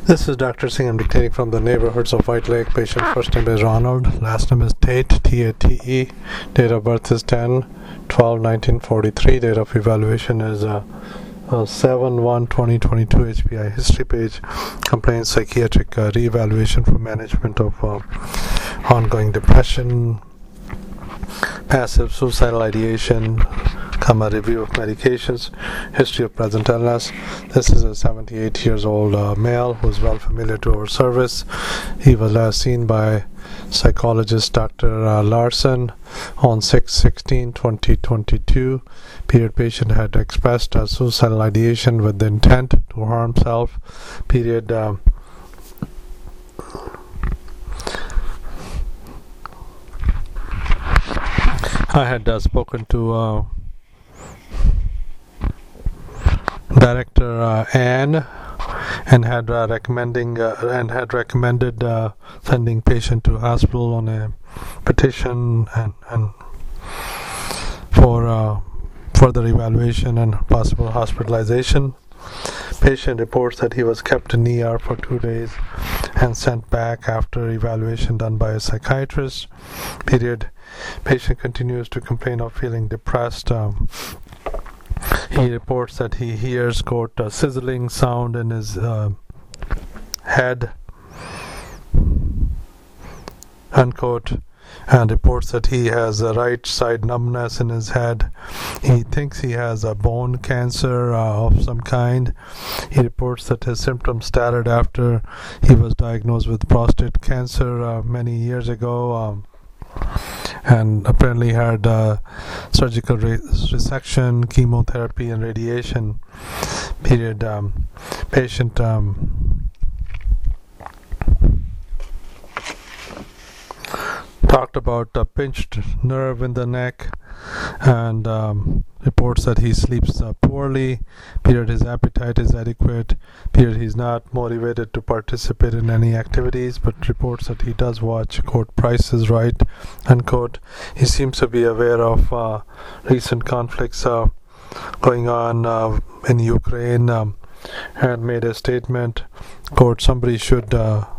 This is Dr. Singh. I'm dictating from the neighborhoods of White Lake. Patient first name is Ronald. Last name is Tate, T-A-T-E. Date of birth is 10/12/1943. Date of evaluation is 7/1/2022. HPI history page. Complaint psychiatric re-evaluation for management of ongoing depression, passive suicidal ideation, review of medications, history of present illness. This is a 78 years old male who is well familiar to our service. He was last seen by psychologist Dr. Larson on 6/16/2022. Period. Patient had expressed suicidal ideation with the intent to harm self. Period. I had spoken to Director Ann and had recommended sending patient to hospital on a petition and for further evaluation and possible hospitalization. Patient reports that he was kept in ER for 2 days and sent back after evaluation done by a psychiatrist. Period. Patient continues to complain of feeling depressed. He reports that he hears, quote, a sizzling sound in his head, unquote, and reports that he has a right side numbness in his head. He thinks he has a bone cancer of some kind. He reports that his symptoms started after he was diagnosed with prostate cancer many years ago. And apparently had surgical resection, chemotherapy, and radiation. Period. Patient talked about a pinched nerve in the neck and reports that he sleeps poorly. Period. His appetite is adequate. Period. He's not motivated to participate in any activities, but reports that he does watch, quote, Price is Right, unquote. He seems to be aware of recent conflicts going on in Ukraine and made a statement, quote, somebody should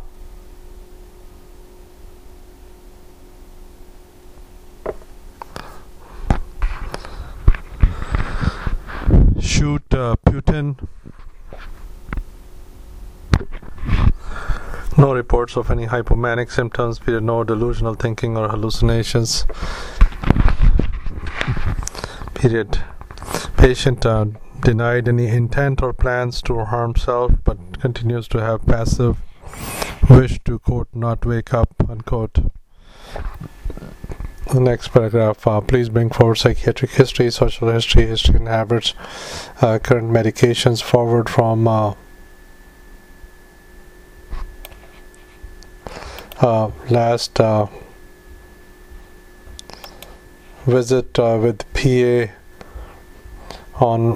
shoot Putin. No reports of any hypomanic symptoms. Period. No delusional thinking or hallucinations. Period. Patient denied any intent or plans to harm self, but continues to have passive wish to, quote, not wake up, unquote. The next paragraph, please bring forward psychiatric history, social history, history and habits, current medications forward from last visit with PA on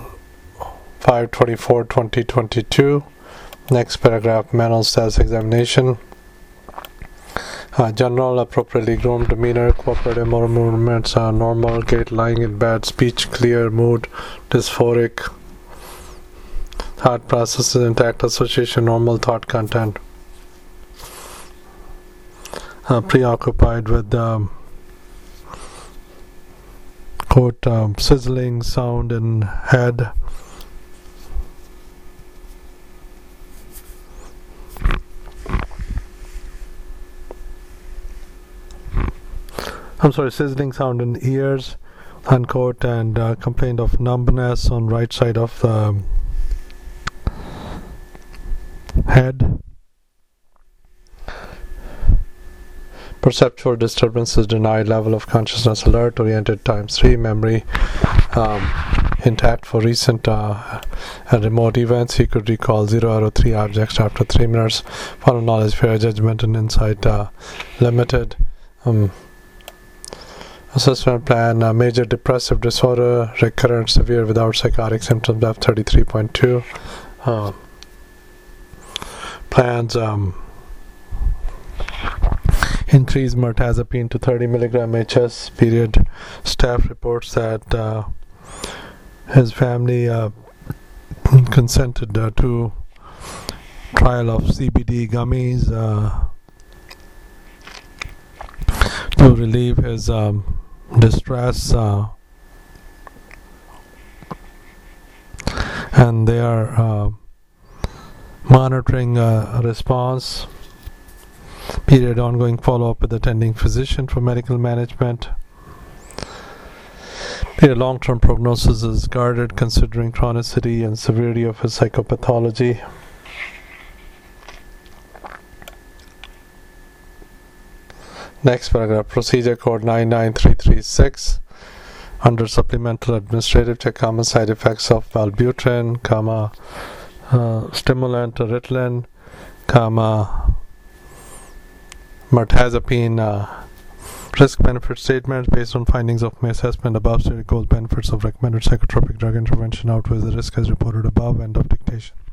5/24/2022. Next paragraph, mental status examination. General appropriately groomed demeanor, cooperative motor movements are normal, gait lying in bed, speech clear, mood dysphoric, thought processes intact, association normal, thought content preoccupied with quote, sizzling sound in head. Sizzling sound in ears, unquote, and complained of numbness on right side of the head. Perceptual disturbances denied, level of consciousness alert, oriented ×3, memory intact for recent and remote events. He could recall 0 out of 3 objects after 3 minutes. Final knowledge, fair judgment, and insight limited. Assessment plan, major depressive disorder, recurrent severe without psychotic symptoms, F33.2. Plans, increase mirtazapine to 30 milligram HS. Period. Staff reports that his family consented to trial of CBD gummies to relieve his distress, and they are monitoring response. Period. Ongoing follow-up with attending physician for medical management. Period. Long-term prognosis is guarded considering chronicity and severity of his psychopathology. Next paragraph. Procedure code 99336. Under supplemental administrative check, common side effects of Wellbutrin, stimulant Ritalin, mirtazapine. Risk-benefit statements based on findings of my assessment above stated goals benefits of recommended psychotropic drug intervention outweighs the risk as reported above. End of dictation.